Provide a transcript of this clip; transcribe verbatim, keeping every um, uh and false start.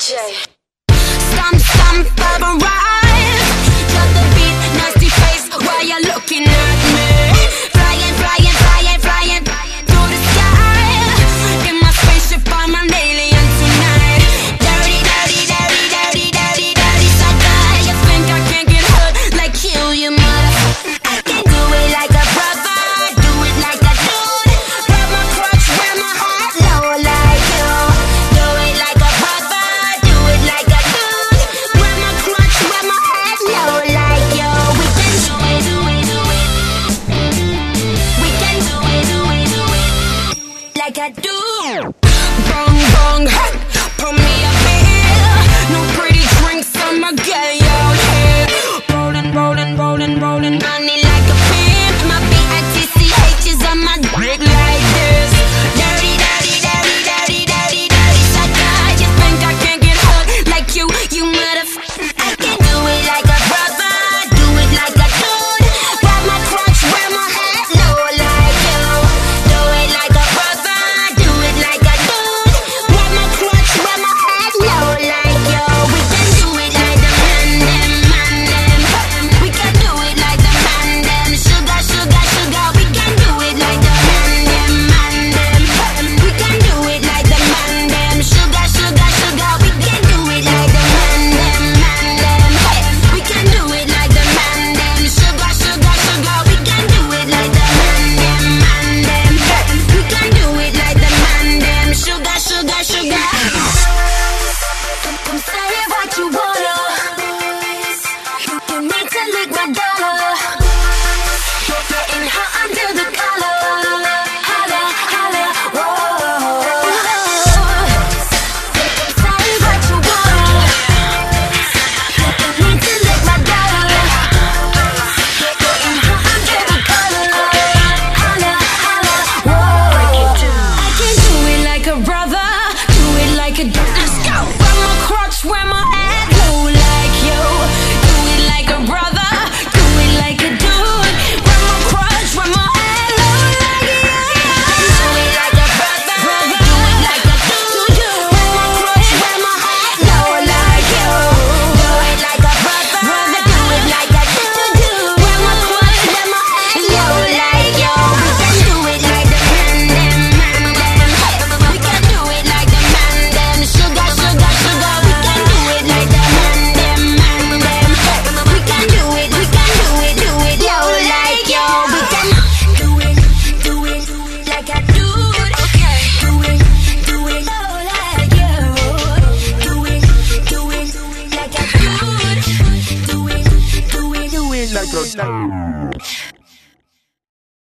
J. Stomp, stomp, arrive. Drop the beat, nasty face while you're looking at me. Flying, flying, flying, flying through the sky. In my spaceship, I'm an alien tonight. Dirty, dirty, dirty, dirty, dirty, dirty sucker. You think I can't get hurt like you, you mother. I can do it like a brother, do it like a dude. Grab my crotch, wear my heart low like you. Do it like a brother, do it like a dude. Grab my crotch, wear my heart low like you. We can do it, do it, do it. We can do it, do it, do it like I do. Bong, bong, hey, pour me a beer. No pretty drinks, I'ma get you out here. Rolling, rolling, rolling, rolling, money like a pimp. My B I T C H is on my dick like this. Dirty, dirty, dirty, dirty, dirty, dirty sucker. You think I can't get hurt like you, you motherfucker. I can do it like a brother, do it like a dude. Grab my crotch, wear my hat low like you. Do it like a brother, do it like a dude. Grab my crotch, wear my hat low like you. We can do it like the man them, man them. We can do it like the man them. Sugar, sugar, sugar. We can do it like the man them, man them. We can do it like the man them. Sugar, sugar, sugar. We can do it like the man them, man them. We can do it like the man them. Sugar, sugar, sugar. We can do it like the man them, man them. We can do it like the man them. Sugar, sugar, sugar. Come, come say what you wanna. You, you need to lick my dollar. You're getting hot under the collar. Holla, holla, whoa. Come say what you wanna. You, you need to lick my dollar. You're getting hot under the collar. Holla, holla, whoa. I can do it like a brother, do it like a dude. Let's go. Wear my crotch, wear my head low like you. Do it like a brother, do it like a dude. Wear my crotch, wear my head low like you. Do it like a brother, do it like a dude. Wear my crotch, wear my head low like you. Do it like a brother, do it like a dude. Wear my crotch, wear my head low like you. We can do it like the man them, man them. We can do it like the man them. Sugar, sugar, sugar. We can do it like the man them, man them. We can do it, we can do it, do it low like you. We can do it, do it like a dude. Okay. Do it, do it low like you. Do it, do it like a dude. Do it, do it, do it like a dude.